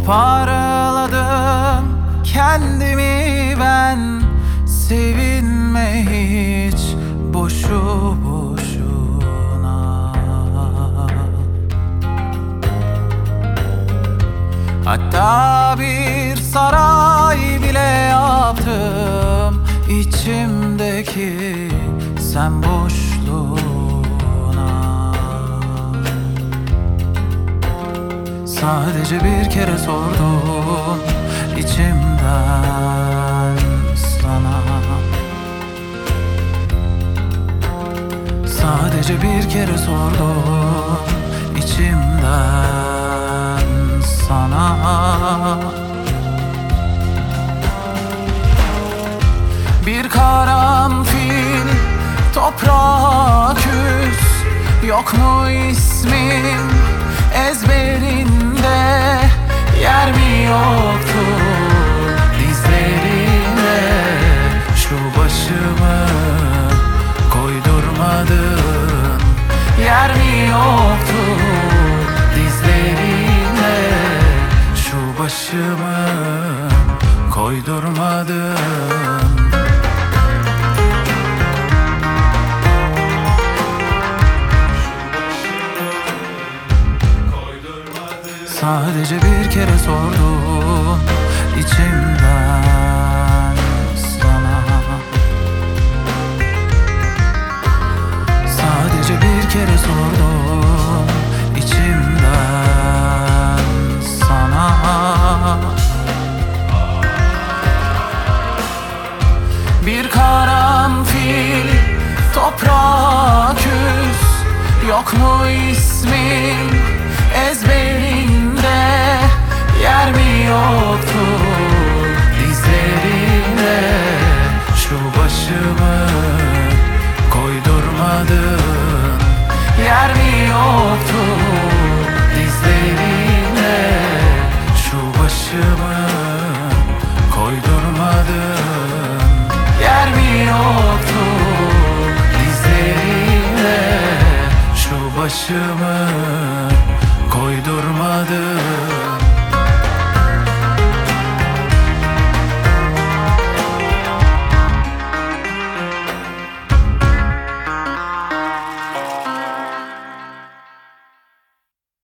Toparladım kendimi ben, sevinme hiç boşu boşuna. Hatta bir saray bile yaptım içimdeki sen boşluğuna. Sadece bir kere sordum içimden sana. Sadece bir kere sordum içimden sana. Bir karanfil toprağa küs, yok mu ismin ezberinde? Yer mi yoktu dizlerinde? Şu başımı koydurmadın. Yer mi yoktu dizlerinde? Şu başımı koydurmadın. Sadece bir kere sordum içimden sana. Sadece bir kere sordum içimden sana. Bir karanfil toprağa küs, yok mu ismin ezberinde? Yer mi yoktu dizlerinde? Şu başımı koydurmadın. Yer mi yoktu dizlerinde? Şu başımı koydurmadın. Yer mi yoktu dizlerinde? Şu başımı